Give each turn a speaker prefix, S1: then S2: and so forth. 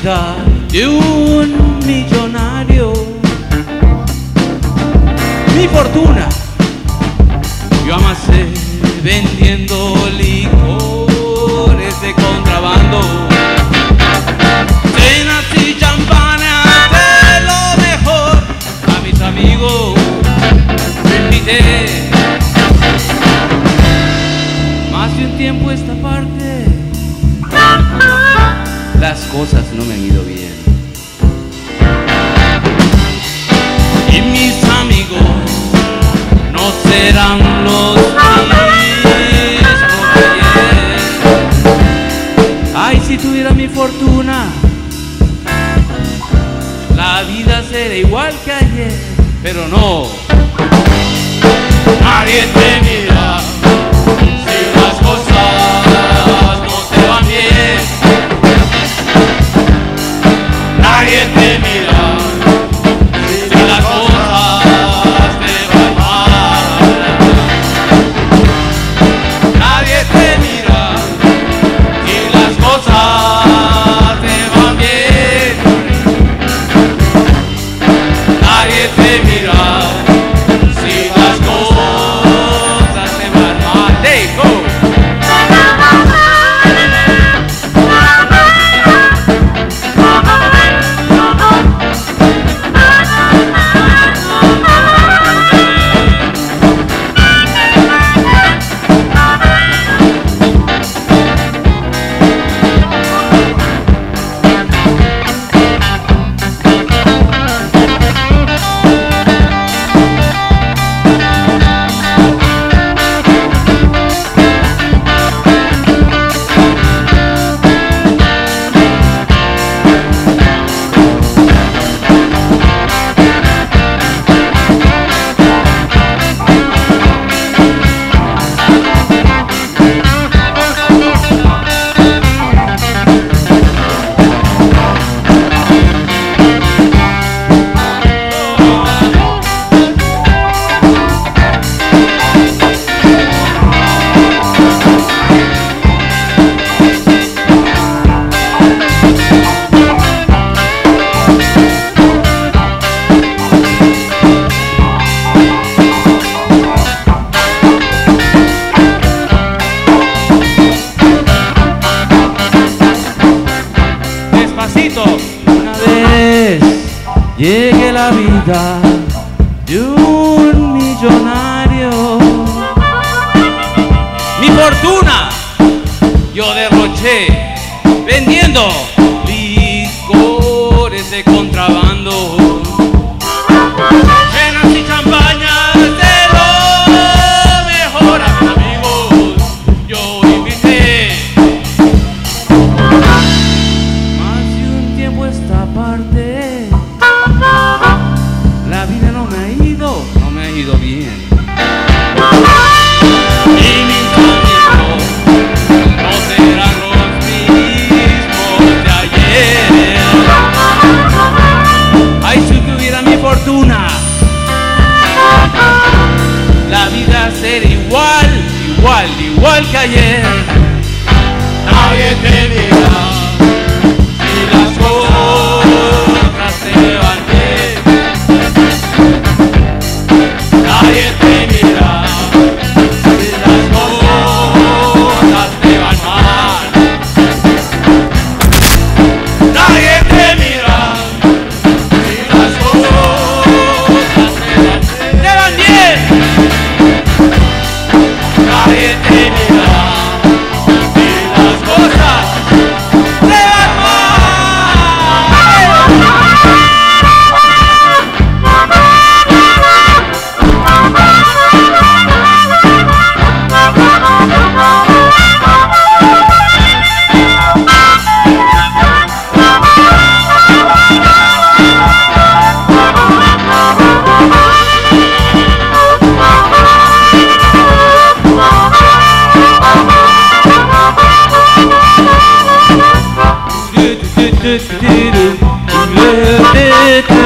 S1: vida de un millonario. Mi fortuna yo amasé vendiendo licores de contrabando, cenas y champañas de lo mejor. A mis amigos invité. Más de un tiempo esta parte las cosas no me han ido bien, y mis amigos no serán los mismos de ayer. Ay, si tuviera mi fortuna, la vida sería igual que ayer, pero no. Nadie te mira si las cosas no te van bien. Nadie te mira si las cosas te van mal. Nadie te mira si las cosas te van bien. Nadie te mira si las cosas te van mal. Hey, go. Una vez llegue la vida de un millonario. Mi fortuna yo derroché vendiendo licores de contrabando, cenas y champañas de lo mejor. A mis amigos yo invité. Esta parte la vida no me ha ido bien, y mis amigos no serán los mismos de ayer. Ay, si tuviera mi fortuna, la vida sería igual que ayer. Nadie te mira si las cosas te van bien. Nadie te mira si las cosas te van mal. Nadie te mira si las cosas te van bien. Nadie te mira si las cosas te van do do do do do do do do